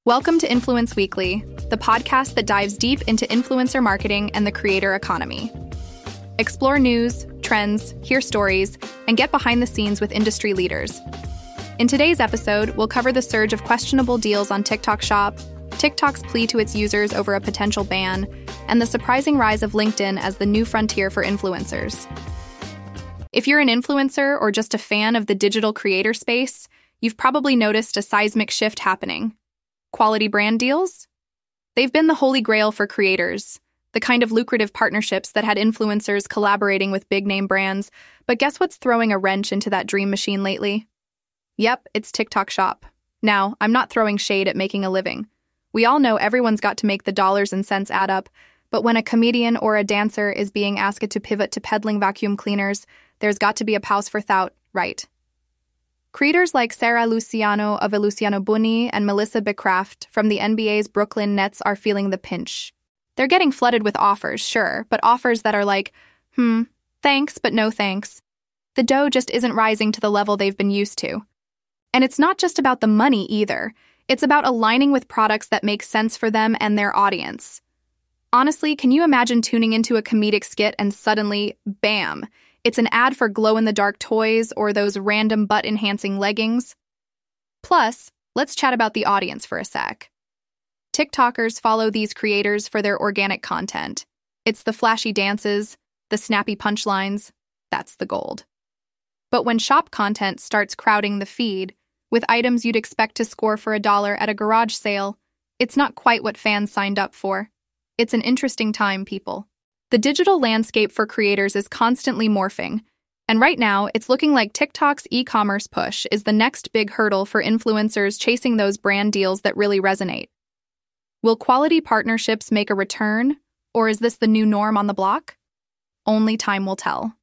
Welcome to Influence Weekly, the podcast that dives deep into influencer marketing and the creator economy. Explore news, trends, hear stories, and get behind the scenes with industry leaders. In today's episode, we'll cover the surge of questionable deals on TikTok Shop, TikTok's plea to its users over a potential ban, and the surprising rise of LinkedIn as the new frontier for influencers. If you're an influencer or just a fan of the digital creator space, you've probably noticed a seismic shift happening. Quality brand deals? They've been the holy grail for creators, the kind of lucrative partnerships that had influencers collaborating with big-name brands. But guess what's throwing a wrench into that dream machine lately? Yep, it's TikTok Shop. Now, I'm not throwing shade at making a living. We all know everyone's got to make the dollars and cents add up, but when a comedian or a dancer is being asked to pivot to peddling vacuum cleaners, there's got to be a pause for thought, right? Creators like Sarah Luciano of Luciano Bunny and Melissa Becraft from the NBA's Brooklyn Nets are feeling the pinch. They're getting flooded with offers, sure, but offers that are like, thanks, but no thanks. The dough just isn't rising to the level they've been used to. And it's not just about the money either. It's about aligning with products that make sense for them and their audience. Honestly, can you imagine tuning into a comedic skit and suddenly, bam, it's an ad for glow-in-the-dark toys or those random butt-enhancing leggings? Plus, let's chat about the audience for a sec. TikTokers follow these creators for their organic content. It's the flashy dances, the snappy punchlines, that's the gold. But when shop content starts crowding the feed, with items you'd expect to score for $1 at a garage sale, it's not quite what fans signed up for. It's an interesting time, people. The digital landscape for creators is constantly morphing, and right now it's looking like TikTok's e-commerce push is the next big hurdle for influencers chasing those brand deals that really resonate. Will quality partnerships make a return, or is this the new norm on the block? Only time will tell.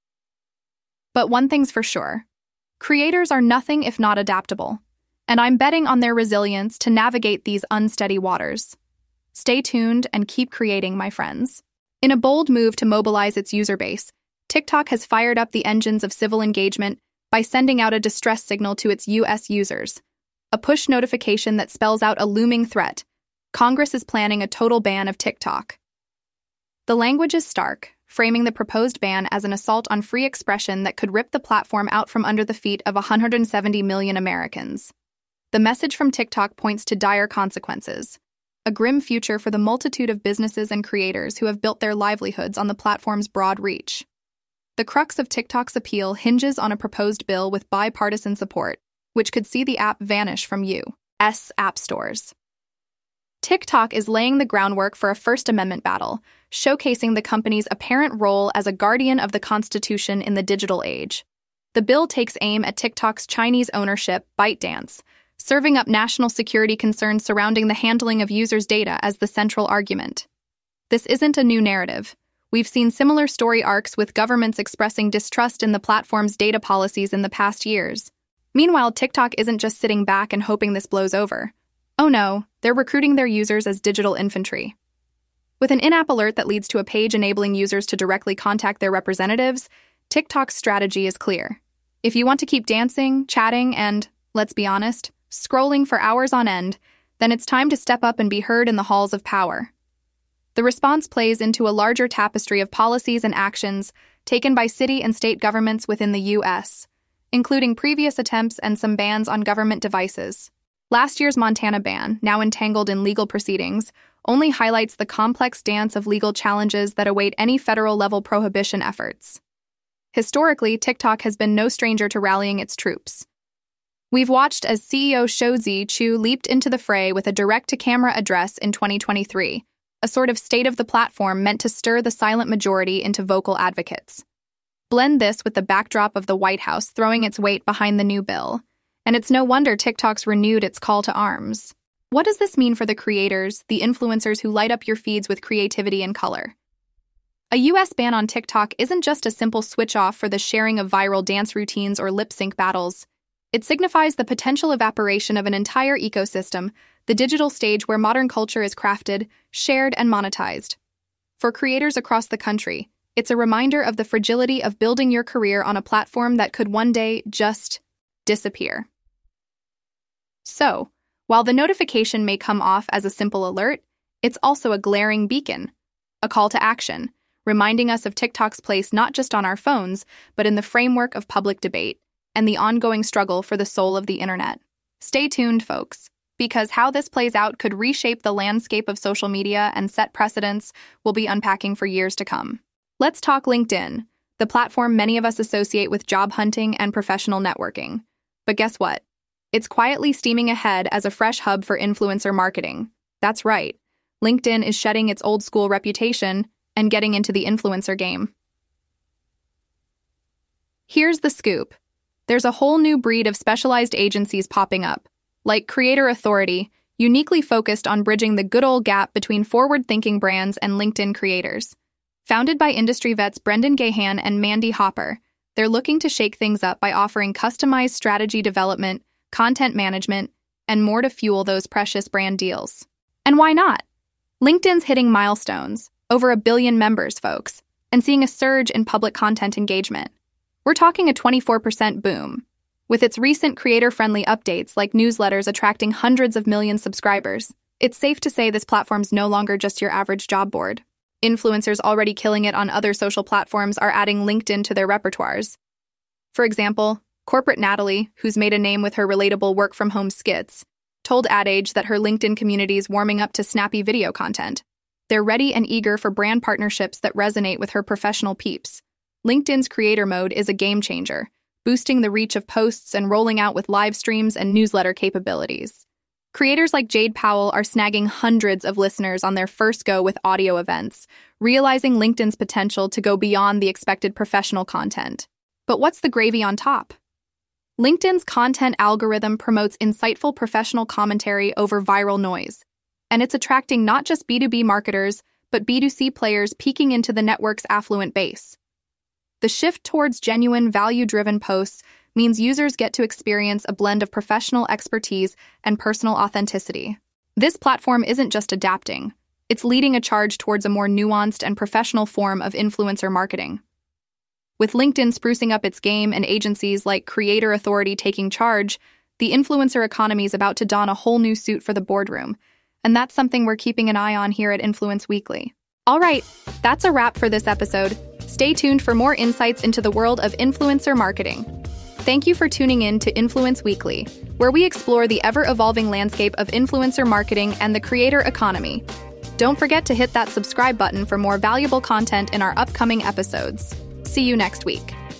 But one thing's for sure, creators are nothing if not adaptable, and I'm betting on their resilience to navigate these unsteady waters. Stay tuned and keep creating, my friends. In a bold move to mobilize its user base, TikTok has fired up the engines of civil engagement by sending out a distress signal to its U.S. users, a push notification that spells out a looming threat. Congress is planning a total ban of TikTok. The language is stark, framing the proposed ban as an assault on free expression that could rip the platform out from under the feet of 170 million Americans. The message from TikTok points to dire consequences. A grim future for the multitude of businesses and creators who have built their livelihoods on the platform's broad reach. The crux of TikTok's appeal hinges on a proposed bill with bipartisan support, which could see the app vanish from U.S. app stores. TikTok is laying the groundwork for a First Amendment battle, showcasing the company's apparent role as a guardian of the Constitution in the digital age. The bill takes aim at TikTok's Chinese ownership, ByteDance, serving up national security concerns surrounding the handling of users' data as the central argument. This isn't a new narrative. We've seen similar story arcs with governments expressing distrust in the platform's data policies in the past years. Meanwhile, TikTok isn't just sitting back and hoping this blows over. Oh no, they're recruiting their users as digital infantry. With an in-app alert that leads to a page enabling users to directly contact their representatives, TikTok's strategy is clear. If you want to keep dancing, chatting, and, let's be honest, scrolling for hours on end, then it's time to step up and be heard in the halls of power. The response plays into a larger tapestry of policies and actions taken by city and state governments within the U.S., including previous attempts and some bans on government devices. Last year's Montana ban, now entangled in legal proceedings, only highlights the complex dance of legal challenges that await any federal-level prohibition efforts. Historically, TikTok has been no stranger to rallying its troops. We've watched as CEO Shou Chew leaped into the fray with a direct-to-camera address in 2023, a sort of state of the platform meant to stir the silent majority into vocal advocates. Blend this with the backdrop of the White House throwing its weight behind the new bill, and it's no wonder TikTok's renewed its call to arms. What does this mean for the creators, the influencers who light up your feeds with creativity and color? A U.S. ban on TikTok isn't just a simple switch-off for the sharing of viral dance routines or lip-sync battles. It signifies the potential evaporation of an entire ecosystem, the digital stage where modern culture is crafted, shared, and monetized. For creators across the country, it's a reminder of the fragility of building your career on a platform that could one day just disappear. So, While the notification may come off as a simple alert, it's also a glaring beacon, a call to action, reminding us of TikTok's place not just on our phones, but in the framework of public debate and the ongoing struggle for the soul of the internet. Stay tuned, folks, because how this plays out could reshape the landscape of social media and set precedents we'll be unpacking for years to come. Let's talk LinkedIn, the platform many of us associate with job hunting and professional networking. But guess what? It's quietly steaming ahead as a fresh hub for influencer marketing. That's right. LinkedIn is shedding its old-school reputation and getting into the influencer game. Here's the scoop. There's a whole new breed of specialized agencies popping up, like Creator Authority, uniquely focused on bridging the good old gap between forward-thinking brands and LinkedIn creators. Founded by industry vets Brendan Gahan and Mandy Hopper, they're looking to shake things up by offering customized strategy development, content management, and more to fuel those precious brand deals. And why not? LinkedIn's hitting milestones, over 1 billion members, folks, and seeing a surge in public content engagement. We're talking a 24% boom, with its recent creator-friendly updates like newsletters attracting hundreds of million subscribers. It's safe to say this platform's no longer just your average job board. Influencers already killing it on other social platforms are adding LinkedIn to their repertoires. For example, corporate Natalie, who's made a name with her relatable work-from-home skits, told Ad Age that her LinkedIn community's warming up to snappy video content. They're ready and eager for brand partnerships that resonate with her professional peeps. LinkedIn's creator mode is a game changer, boosting the reach of posts and rolling out with live streams and newsletter capabilities. Creators like Jade Powell are snagging hundreds of listeners on their first go with audio events, realizing LinkedIn's potential to go beyond the expected professional content. But what's the gravy on top? LinkedIn's content algorithm promotes insightful professional commentary over viral noise, and it's attracting not just B2B marketers, but B2C players peeking into the network's affluent base. The shift towards genuine, value-driven posts means users get to experience a blend of professional expertise and personal authenticity. This platform isn't just adapting, it's leading a charge towards a more nuanced and professional form of influencer marketing. With LinkedIn sprucing up its game and agencies like Creator Authority taking charge, the influencer economy is about to don a whole new suit for the boardroom, and that's something we're keeping an eye on here at Influence Weekly. All right, that's a wrap for this episode. Stay tuned for more insights into the world of influencer marketing. Thank you for tuning in to Influence Weekly, where we explore the ever-evolving landscape of influencer marketing and the creator economy. Don't forget to hit that subscribe button for more valuable content in our upcoming episodes. See you next week.